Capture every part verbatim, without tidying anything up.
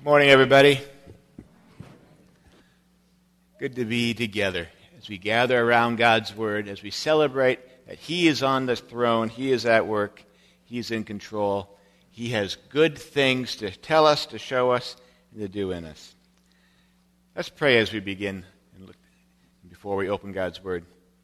Morning, everybody. Good to be together as we gather around God's Word, as we celebrate that He is on the throne, He is at work, He's in control. He has good things to tell us, to show us, and to do in us. Let's pray as we begin and look before we open God's Word.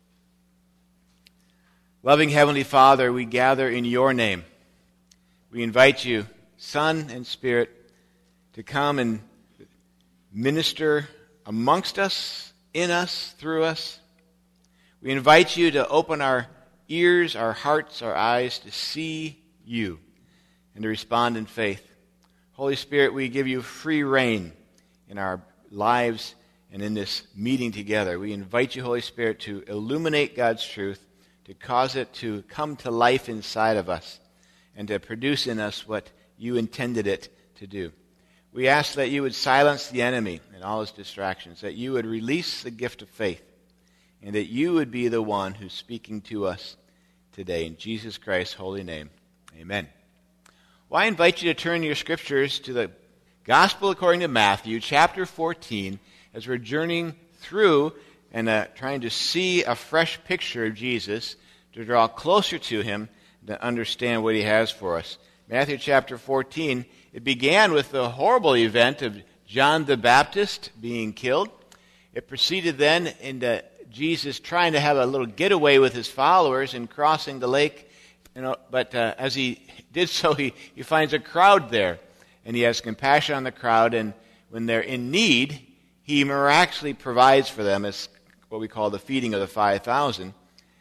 Loving Heavenly Father, we gather in Your name. We invite You, Son and Spirit, to come and minister amongst us, in us, through us. We invite You to open our ears, our hearts, our eyes to see You and to respond in faith. Holy Spirit, we give You free reign in our lives and in this meeting together. We invite You, Holy Spirit, to illuminate God's truth, to cause it to come to life inside of us, and to produce in us what You intended it to do. We ask that You would silence the enemy and all his distractions, that You would release the gift of faith, and that You would be the one who's speaking to us today. In Jesus Christ's holy name, amen. Well, I invite you to turn your scriptures to the Gospel according to Matthew, chapter fourteen, as we're journeying through and uh, trying to see a fresh picture of Jesus, to draw closer to Him, to understand what He has for us. Matthew chapter fourteen, it began with the horrible event of John the Baptist being killed. It proceeded then into Jesus trying to have a little getaway with His followers and crossing the lake. You know, but uh, as He did so, he, he finds a crowd there, and He has compassion on the crowd, and when they're in need, He miraculously provides for them as what we call the feeding of the five thousand.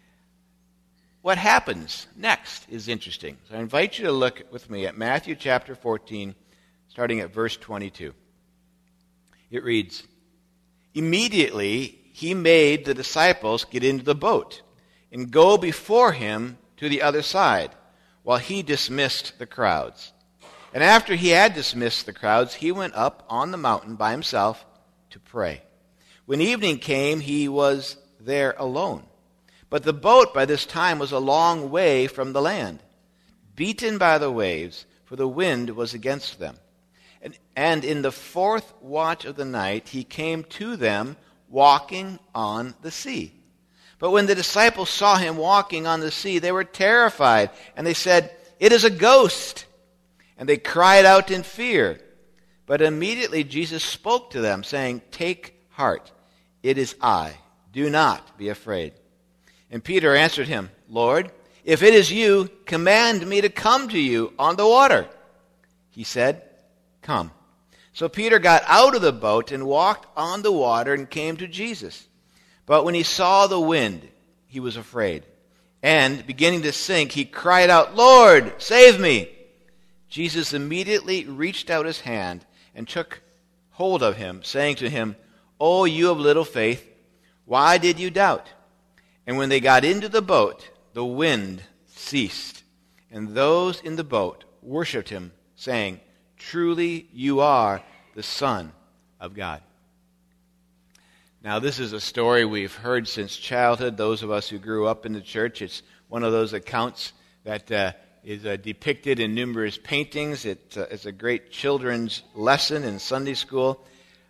What happens next is interesting. So I invite you to look with me at Matthew chapter fourteen, starting at verse twenty-two. It reads, "Immediately He made the disciples get into the boat and go before Him to the other side, while He dismissed the crowds. And after He had dismissed the crowds, He went up on the mountain by Himself to pray. When evening came, He was there alone. But the boat by this time was a long way from the land, beaten by the waves, for the wind was against them. And, and in the fourth watch of the night He came to them walking on the sea. But when the disciples saw Him walking on the sea, they were terrified, and they said, 'It is a ghost!' And they cried out in fear. But immediately Jesus spoke to them, saying, 'Take heart, it is I. Do not be afraid.' And Peter answered Him, 'Lord, if it is You, command me to come to You on the water.' He said, 'Come.' So Peter got out of the boat and walked on the water and came to Jesus. But when he saw the wind, he was afraid. And beginning to sink, he cried out, 'Lord, save me!' Jesus immediately reached out His hand and took hold of him, saying to him, 'O you of little faith, why did you doubt?' And when they got into the boat, the wind ceased, and those in the boat worshipped Him, saying, 'Truly You are the Son of God.'" Now, this is a story we've heard since childhood, those of us who grew up in the church. It's one of those accounts that uh, is uh, depicted in numerous paintings. It, uh, it's a great children's lesson in Sunday school.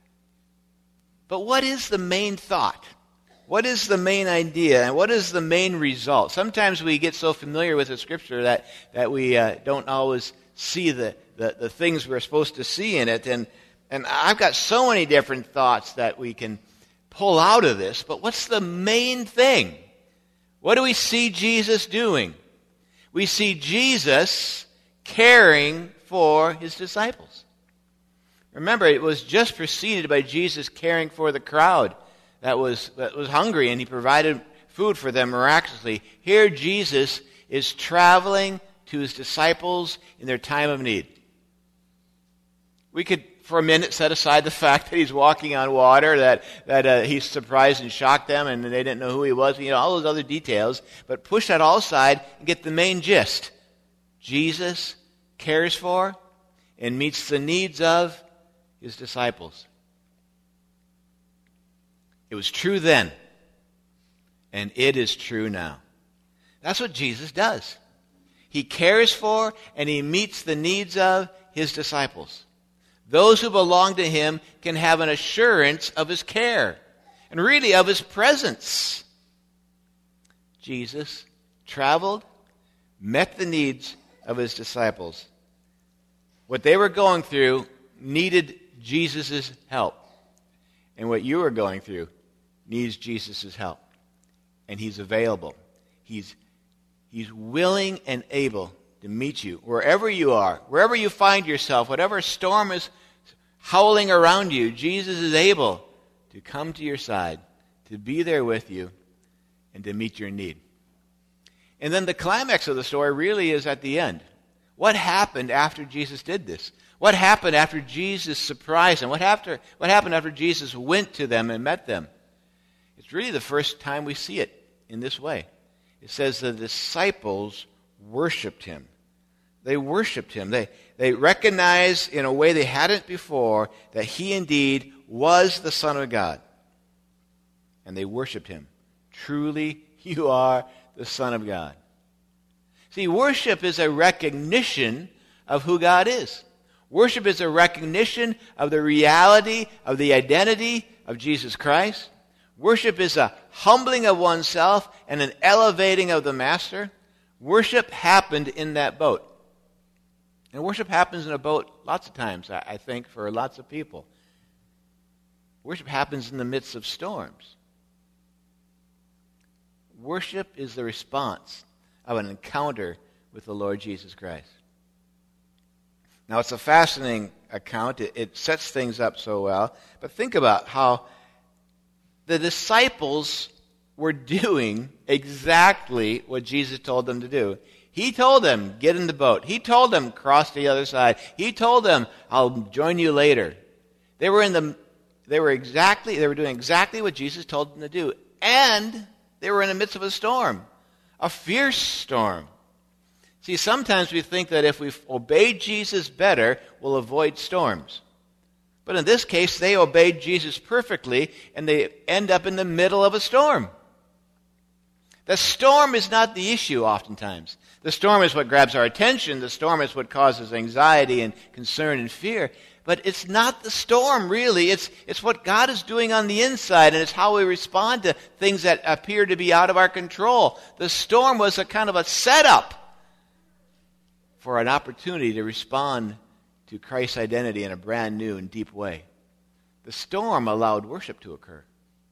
But what is the main thought? What is the main idea, and what is the main result? Sometimes we get so familiar with the Scripture that, that we uh, don't always see the, the, the things we're supposed to see in it. And, and I've got so many different thoughts that we can pull out of this, but what's the main thing? What do we see Jesus doing? We see Jesus caring for His disciples. Remember, it was just preceded by Jesus caring for the crowd that was that was hungry, and He provided food for them miraculously. Here Jesus is traveling to His disciples in their time of need. We could, for a minute, set aside the fact that He's walking on water, that, that uh, He surprised and shocked them, and they didn't know who He was, you know, all those other details, but push that all aside and get the main gist. Jesus cares for and meets the needs of His disciples. It was true then, and it is true now. That's what Jesus does. He cares for and He meets the needs of His disciples. Those who belong to him can have an assurance of his care and really of his presence. Jesus traveled, met the needs of his disciples. What they were going through needed Jesus' help. And what you are going through needs Jesus' help. And he's available. He's, he's willing and able to meet you wherever you are, wherever you find yourself, whatever storm is howling around you. Jesus is able to come to your side, to be there with you, and to meet your need. And then the climax of the story really is at the end. What happened after Jesus did this? What happened after Jesus surprised them? What, after, what happened after Jesus went to them and met them? It's really the first time we see it in this way. It says the disciples worshiped him. They worshiped him. They, they recognized in a way they hadn't before that he indeed was the Son of God. And they worshiped him. Truly, you are the Son of God. See, worship is a recognition of who God is. Worship is a recognition of the reality of the identity of Jesus Christ. Worship is a humbling of oneself and an elevating of the Master. Worship happened in that boat. And worship happens in a boat lots of times, I think, for lots of people. Worship happens in the midst of storms. Worship is the response of an encounter with the Lord Jesus Christ. Now, it's a fascinating account. It, it sets things up so well. But think about how the disciples were doing exactly what Jesus told them to do. He told them, get in the boat. He told them, cross to the other side. He told them, I'll join you later. They were in the, they were exactly, they were doing exactly what Jesus told them to do. And they were in the midst of a storm, a fierce storm. See, sometimes we think that if we obey Jesus better, we'll avoid storms. But in this case, they obeyed Jesus perfectly, and they end up in the middle of a storm. The storm is not the issue oftentimes. The storm is what grabs our attention. The storm is what causes anxiety and concern and fear. But it's not the storm, really. It's, it's what God is doing on the inside, and it's how we respond to things that appear to be out of our control. The storm was a kind of a setup for an opportunity to respond to Christ's identity in a brand new and deep way. The storm allowed worship to occur.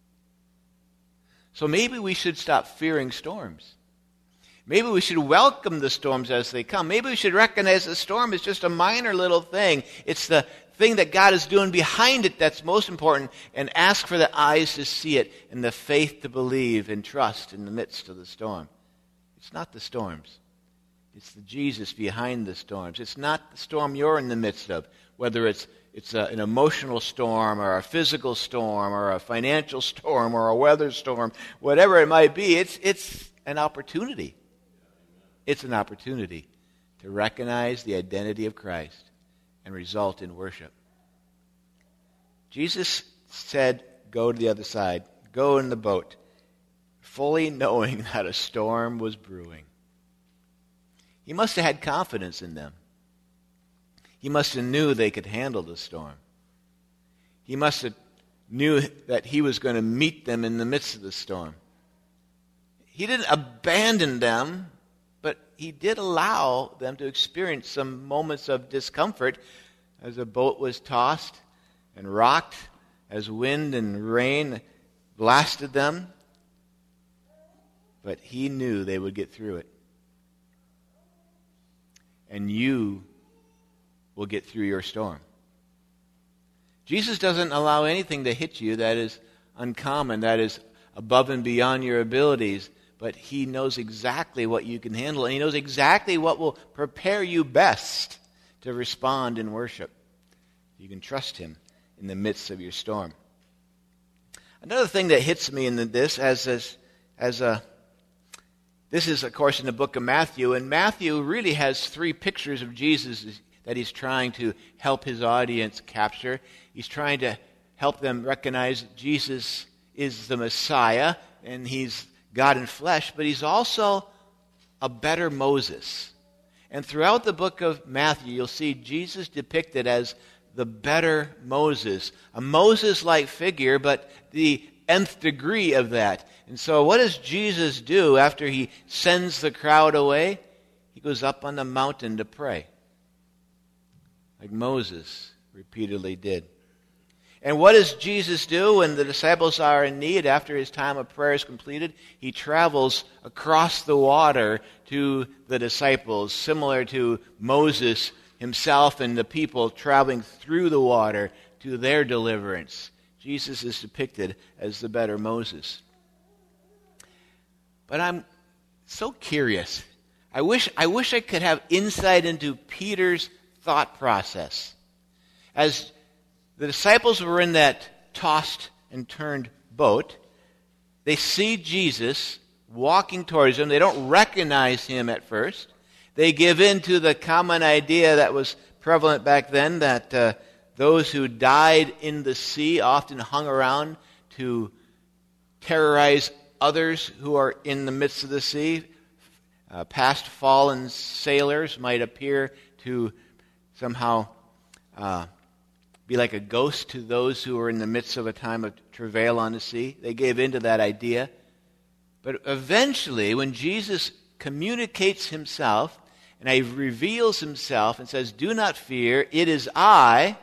So maybe we should stop fearing storms. Maybe we should welcome the storms as they come. Maybe we should recognize the storm is just a minor little thing. It's the thing that God is doing behind it that's most important, and ask for the eyes to see it and the faith to believe and trust in the midst of the storm. It's not the storms. It's the Jesus behind the storms. It's not the storm you're in the midst of, whether it's it's a, an emotional storm or a physical storm or a financial storm or a weather storm, whatever it might be. It's it's an opportunity. It's an opportunity to recognize the identity of Christ and result in worship. Jesus said, go to the other side, go in the boat, fully knowing that a storm was brewing. He must have had confidence in them. He must have knew they could handle the storm. He must have knew that he was going to meet them in the midst of the storm. He didn't abandon them, but he did allow them to experience some moments of discomfort as the boat was tossed and rocked, as wind and rain blasted them. But he knew they would get through it. And you will get through your storm. Jesus doesn't allow anything to hit you that is uncommon, that is above and beyond your abilities, but he knows exactly what you can handle, and he knows exactly what will prepare you best to respond in worship. You can trust him in the midst of your storm. Another thing that hits me in this, as as, as a This is, of course, in the book of Matthew, and Matthew really has three pictures of Jesus that he's trying to help his audience capture. He's trying to help them recognize that Jesus is the Messiah, and he's God in flesh, but he's also a better Moses. And throughout the book of Matthew, you'll see Jesus depicted as the better Moses. A Moses-like figure, but the nth degree of that. And so what does Jesus do after he sends the crowd away? He goes up on the mountain to pray, like Moses repeatedly did. And what does Jesus do when the disciples are in need after his time of prayer is completed? He travels across the water to the disciples, similar to Moses himself and the people traveling through the water to their deliverance. Jesus is depicted as the better Moses. But I'm so curious. I wish, I wish I could have insight into Peter's thought process. As the disciples were in that tossed and turned boat, they see Jesus walking towards them. They don't recognize him at first. They give in to the common idea that was prevalent back then, that uh, those who died in the sea often hung around to terrorize others who are in the midst of the sea. Uh, past fallen sailors might appear to somehow uh, be like a ghost to those who are in the midst of a time of travail on the sea. They gave in to that idea. But eventually, when Jesus communicates himself and he reveals himself and says, "Do not fear, it is I,"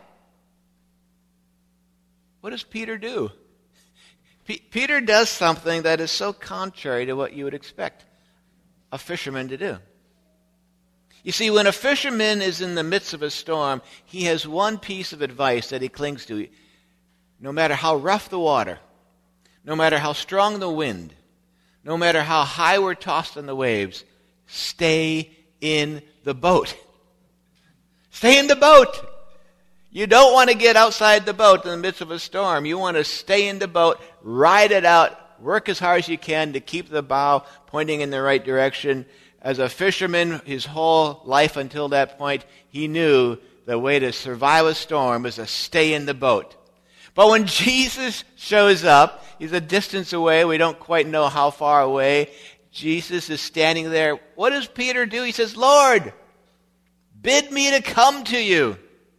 what does Peter do? P- Peter does something that is so contrary to what you would expect a fisherman to do. You see, when a fisherman is in the midst of a storm, he has one piece of advice that he clings to. No matter how rough the water, no matter how strong the wind, no matter how high we're tossed on the waves, stay in the boat. Stay in the boat. You don't want to get outside the boat in the midst of a storm. You want to stay in the boat, ride it out, work as hard as you can to keep the bow pointing in the right direction. As a fisherman, his whole life until that point, he knew the way to survive a storm was to stay in the boat. But when Jesus shows up, he's a distance away. We don't quite know how far away. Jesus is standing there. What does Peter do? He says, "Lord, bid me to come to you."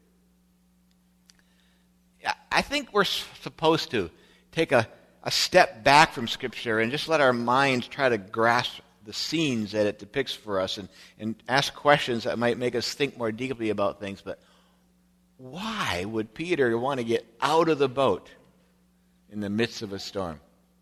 I think we're supposed to take a, a step back from Scripture and just let our minds try to grasp the scenes that it depicts for us and, and ask questions that might make us think more deeply about things. But why would Peter want to get out of the boat in the midst of a storm?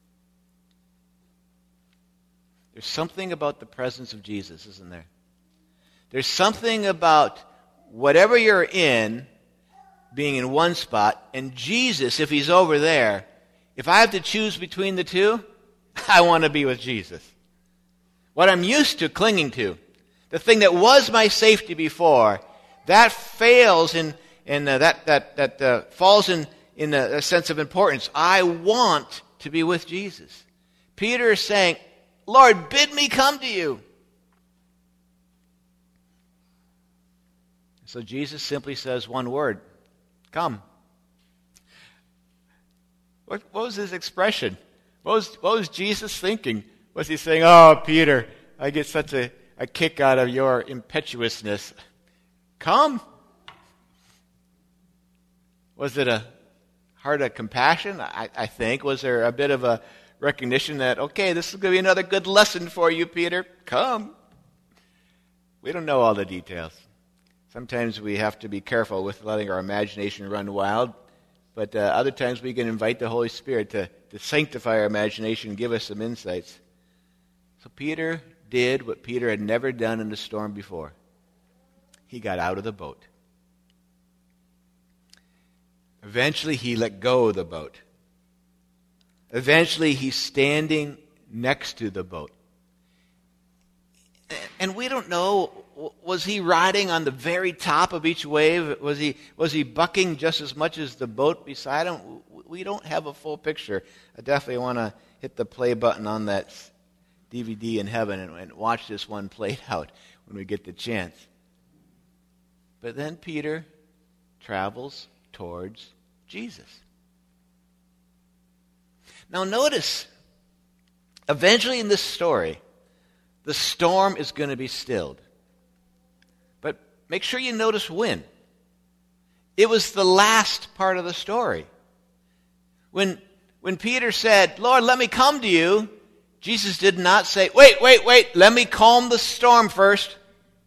There's something about the presence of Jesus, isn't there? There's something about whatever you're in being in one spot, and Jesus, if he's over there, if I have to choose between the two, I want to be with Jesus. What I'm used to clinging to, the thing that was my safety before, that fails in, in uh, that that that uh, falls in in a, a sense of importance. I want to be with Jesus. Peter is saying, "Lord, bid me come to you." So Jesus simply says one word: "Come." What, what was his expression? What was, what was Jesus thinking? Was he saying, "Oh, Peter, I get such a, a kick out of your impetuousness. Come"? Was it a heart of compassion? I, I think. Was there a bit of a recognition that, okay, this is going to be another good lesson for you, Peter. Come. We don't know all the details. Sometimes we have to be careful with letting our imagination run wild, but uh, other times we can invite the Holy Spirit to, to sanctify our imagination and give us some insights. So Peter did what Peter had never done in a storm before. He got out of the boat. Eventually he let go of the boat. Eventually he's standing next to the boat. And we don't know, was he riding on the very top of each wave? Was he was he bucking just as much as the boat beside him? We don't have a full picture. I definitely want to hit the play button on that D V D in heaven and, and watch this one played out when we get the chance. But then Peter travels towards Jesus. Now notice, eventually in this story, the storm is going to be stilled. But make sure you notice when. It was the last part of the story. When, when Peter said, Lord, let me come to you, Jesus did not say, wait, wait, wait, let me calm the storm first.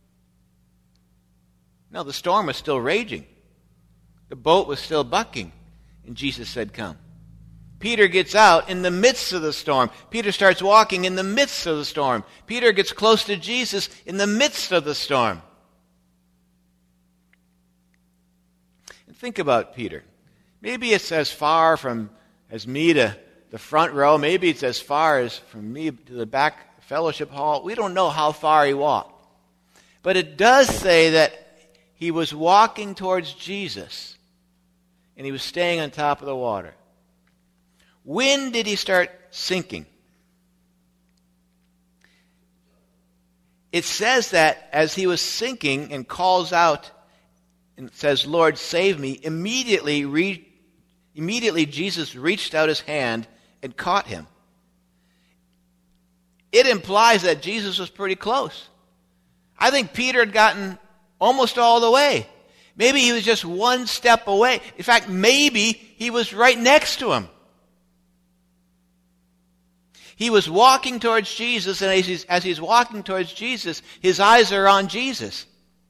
No, the storm was still raging. The boat was still bucking. And Jesus said, come. Peter gets out in the midst of the storm. Peter starts walking in the midst of the storm. Peter gets close to Jesus in the midst of the storm. And think about Peter. Maybe it's as far from as me to the front row. Maybe it's as far as from me to the back fellowship hall. We don't know how far he walked. But it does say that he was walking towards Jesus, and he was staying on top of the water. When did he start sinking? It says that as he was sinking and calls out and says, Lord, save me, immediately, re- immediately Jesus reached out his hand and caught him. It implies that Jesus was pretty close. I think Peter had gotten almost all the way. Maybe he was just one step away. In fact, maybe he was right next to him. He was walking towards Jesus, and as he's, as he's walking towards Jesus, his eyes are on Jesus.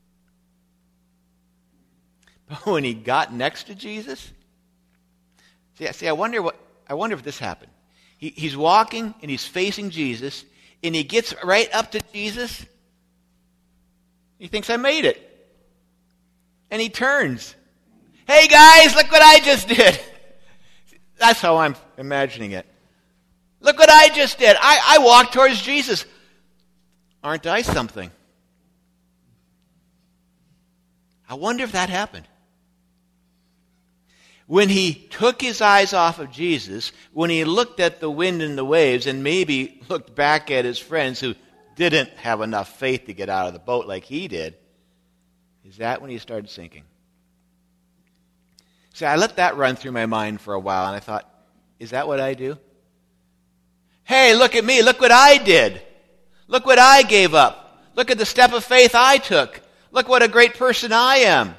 But when he got next to Jesus, see, see I wonder what I wonder if this happened. He, he's walking and he's facing Jesus, and he gets right up to Jesus. He thinks, I made it. And he turns. Hey guys, look what I just did. That's how I'm imagining it. Look what I just did. I, I walked towards Jesus. Aren't I something? I wonder if that happened. When he took his eyes off of Jesus, when he looked at the wind and the waves, and maybe looked back at his friends who didn't have enough faith to get out of the boat like he did, is that when he started sinking? See, I let that run through my mind for a while, and I thought, is that what I do? Hey, look at me. Look what I did. Look what I gave up. Look at the step of faith I took. Look what a great person I am.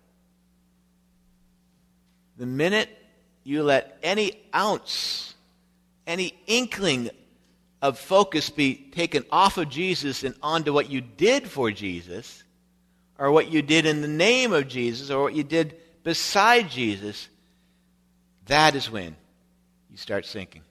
The minute you let any ounce, any inkling of focus be taken off of Jesus and onto what you did for Jesus, or what you did in the name of Jesus, or what you did beside Jesus, that is when you start sinking.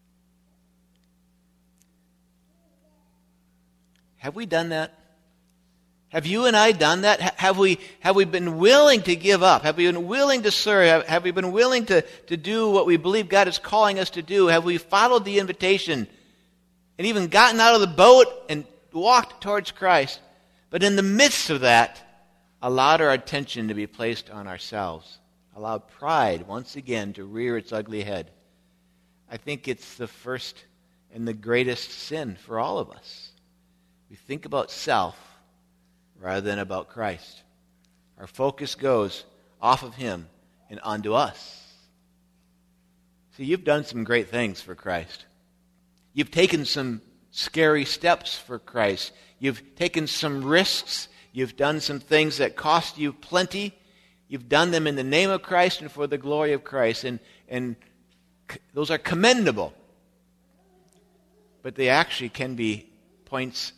Have we done that? Have you and I done that? Have we, have we been willing to give up? Have we been willing to serve? Have, have we been willing to, to do what we believe God is calling us to do? Have we followed the invitation and even gotten out of the boat and walked towards Christ? But in the midst of that, allowed our attention to be placed on ourselves. Allowed pride, once again, to rear its ugly head. I think it's the first and the greatest sin for all of us. We think about self rather than about Christ. Our focus goes off of him and onto us. See, you've done some great things for Christ. You've taken some scary steps for Christ. You've taken some risks. You've done some things that cost you plenty. You've done them in the name of Christ and for the glory of Christ. And, and c- those are commendable. But they actually can be points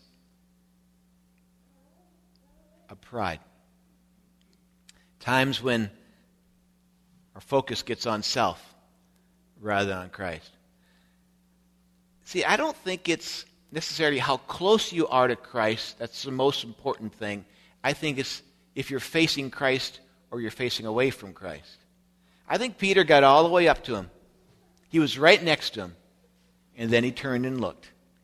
of pride. Times when our focus gets on self rather than on Christ. See, I don't think it's necessarily how close you are to Christ that's the most important thing. I think it's if you're facing Christ or you're facing away from Christ. I think Peter got all the way up to him. He was right next to him. And then he turned and looked.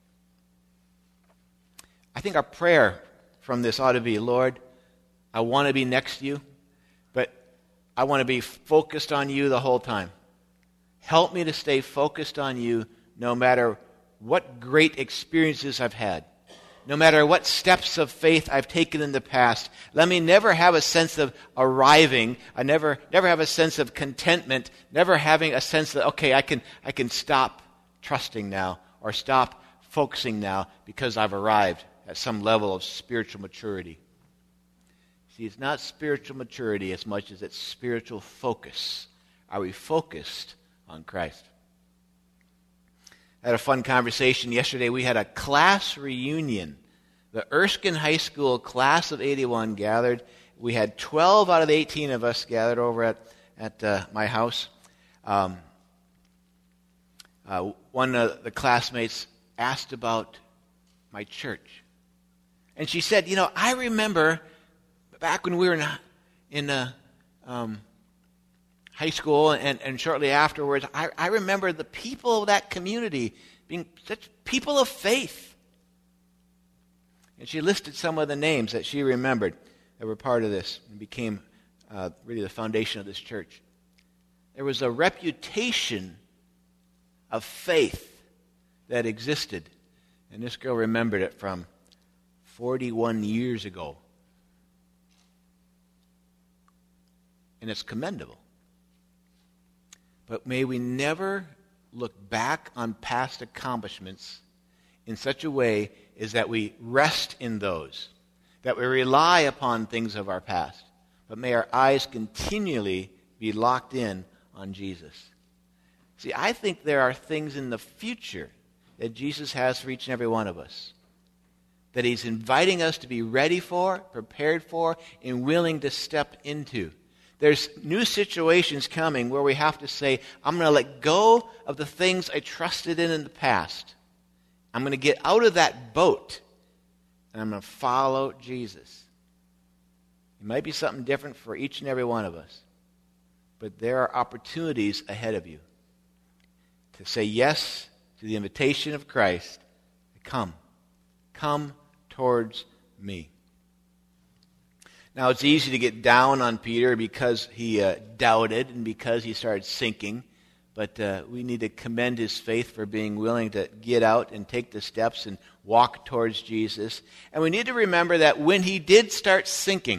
I think our prayer from this ought to be, Lord, I want to be next to you, but I want to be focused on you the whole time. Help me to stay focused on you no matter what great experiences I've had, no matter what steps of faith I've taken in the past. Let me never have a sense of arriving. I never never have a sense of contentment, never having a sense that, okay, I can I can stop trusting now or stop focusing now because I've arrived at some level of spiritual maturity. See, it's not spiritual maturity as much as it's spiritual focus. Are we focused on Christ? I had a fun conversation yesterday. We had a class reunion. The Erskine High School class of eighty-one gathered. We had twelve out of the eighteen of us gathered over at, at uh, my house. Um, uh, one of the classmates asked about my church. And she said, you know, I remember back when we were in, in uh, um, high school and, and shortly afterwards, I, I remember the people of that community being such people of faith. And she listed some of the names that she remembered that were part of this and became uh, really the foundation of this church. There was a reputation of faith that existed. And this girl remembered it from forty-one years ago. And it's commendable. But may we never look back on past accomplishments in such a way as that we rest in those, that we rely upon things of our past. But may our eyes continually be locked in on Jesus. See, I think there are things in the future that Jesus has for each and every one of us, that he's inviting us to be ready for, prepared for, and willing to step into. There's new situations coming where we have to say, I'm going to let go of the things I trusted in in the past. I'm going to get out of that boat, and I'm going to follow Jesus. It might be something different for each and every one of us, but there are opportunities ahead of you to say yes to the invitation of Christ. Come. Come towards me. Now, it's easy to get down on Peter because he uh, doubted and because he started sinking. But uh, we need to commend his faith for being willing to get out and take the steps and walk towards Jesus. And we need to remember that when he did start sinking,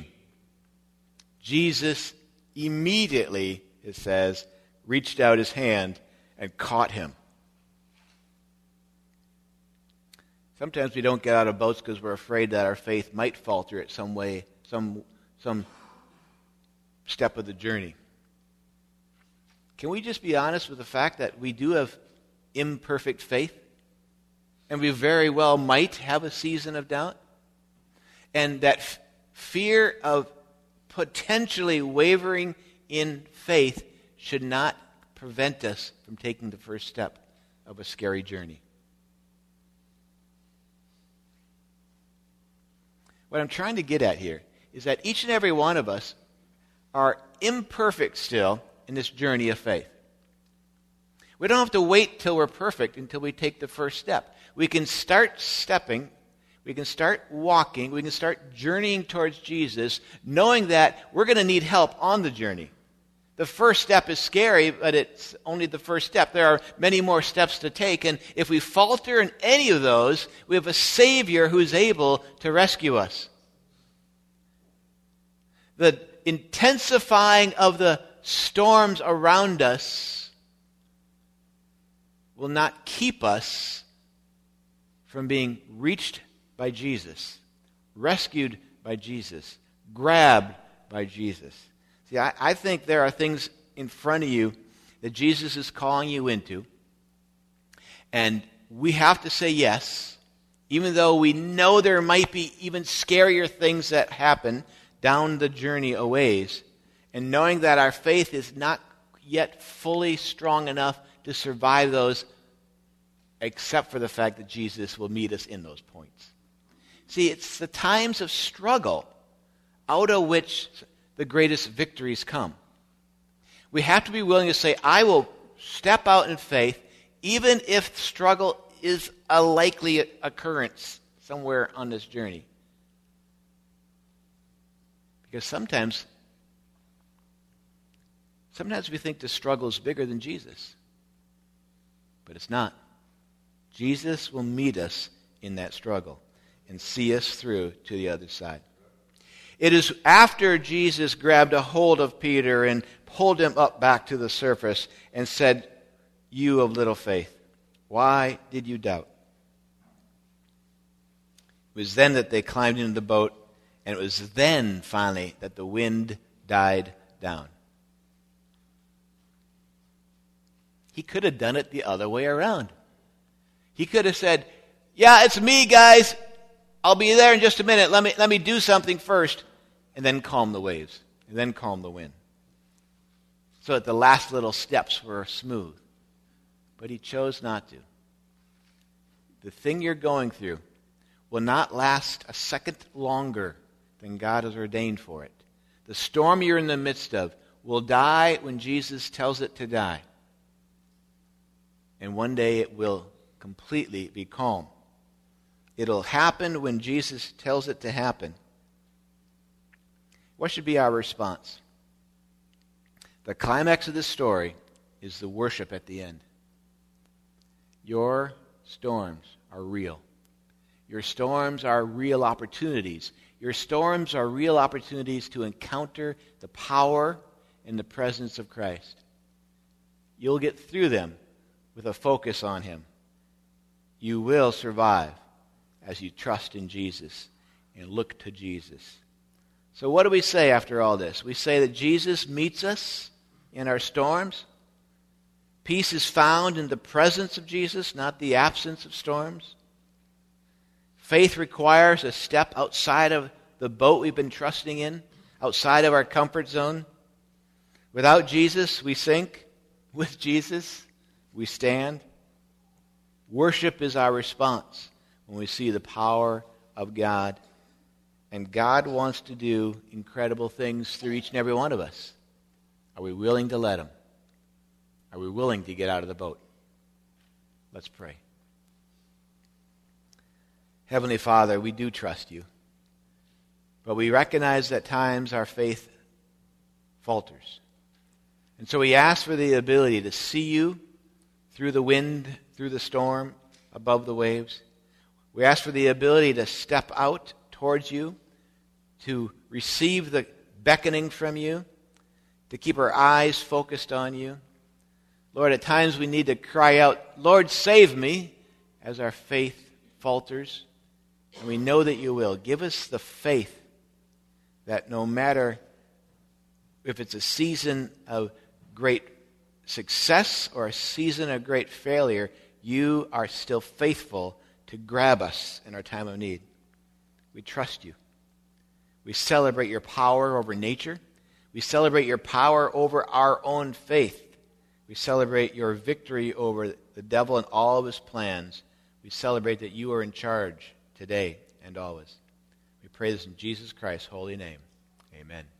Jesus immediately, it says, reached out his hand and caught him. Sometimes we don't get out of boats because we're afraid that our faith might falter at some way, some some step of the journey. Can we just be honest with the fact that we do have imperfect faith? And we very well might have a season of doubt? And that f- fear of potentially wavering in faith should not prevent us from taking the first step of a scary journey. What I'm trying to get at here is that each and every one of us are imperfect still in this journey of faith. We don't have to wait till we're perfect until we take the first step. We can start stepping, we can start walking, we can start journeying towards Jesus, knowing that we're going to need help on the journey. The first step is scary, but it's only the first step. There are many more steps to take, and if we falter in any of those, we have a Savior who's able to rescue us. The intensifying of the storms around us will not keep us from being reached by Jesus, rescued by Jesus, grabbed by Jesus. See, I, I think there are things in front of you that Jesus is calling you into, and we have to say yes, even though we know there might be even scarier things that happen down the journey a ways, and knowing that our faith is not yet fully strong enough to survive those, except for the fact that Jesus will meet us in those points. See, it's the times of struggle out of which the greatest victories come. We have to be willing to say, I will step out in faith, even if struggle is a likely occurrence somewhere on this journey. Because sometimes, sometimes we think the struggle is bigger than Jesus. But it's not. Jesus will meet us in that struggle and see us through to the other side. It is after Jesus grabbed a hold of Peter and pulled him up back to the surface and said, "You of little faith, why did you doubt?" It was then that they climbed into the boat And it was then, finally, that the wind died down. He could have done it the other way around. He could have said, yeah, it's me, guys. I'll be there in just a minute. Let me, let me do something first. And then calm the waves. And then calm the wind. So that the last little steps were smooth. But he chose not to. The thing you're going through will not last a second longer than God has ordained for it. The storm you're in the midst of will die when Jesus tells it to die. And one day it will completely be calm. It'll happen when Jesus tells it to happen. What should be our response? The climax of this story is the worship at the end. Your storms are real. Your storms are real opportunities. Your storms are real opportunities to encounter the power and the presence of Christ. You'll get through them with a focus on Him. You will survive as you trust in Jesus and look to Jesus. So what do we say after all this? We say that Jesus meets us in our storms. Peace is found in the presence of Jesus, not the absence of storms. Faith requires a step outside of the boat we've been trusting in, outside of our comfort zone. Without Jesus, we sink. With Jesus, we stand. Worship is our response when we see the power of God. And God wants to do incredible things through each and every one of us. Are we willing to let Him? Are we willing to get out of the boat? Let's pray. Heavenly Father, we do trust You. But we recognize that at times our faith falters. And so we ask for the ability to see You through the wind, through the storm, above the waves. We ask for the ability to step out towards You, to receive the beckoning from You, to keep our eyes focused on You. Lord, at times we need to cry out, Lord, save me, as our faith falters. And we know that You will. Give us the faith that no matter if it's a season of great success or a season of great failure, You are still faithful to grab us in our time of need. We trust You. We celebrate Your power over nature. We celebrate Your power over our own faith. We celebrate Your victory over the devil and all of his plans. We celebrate that You are in charge today and always. We pray this in Jesus Christ's holy name. Amen.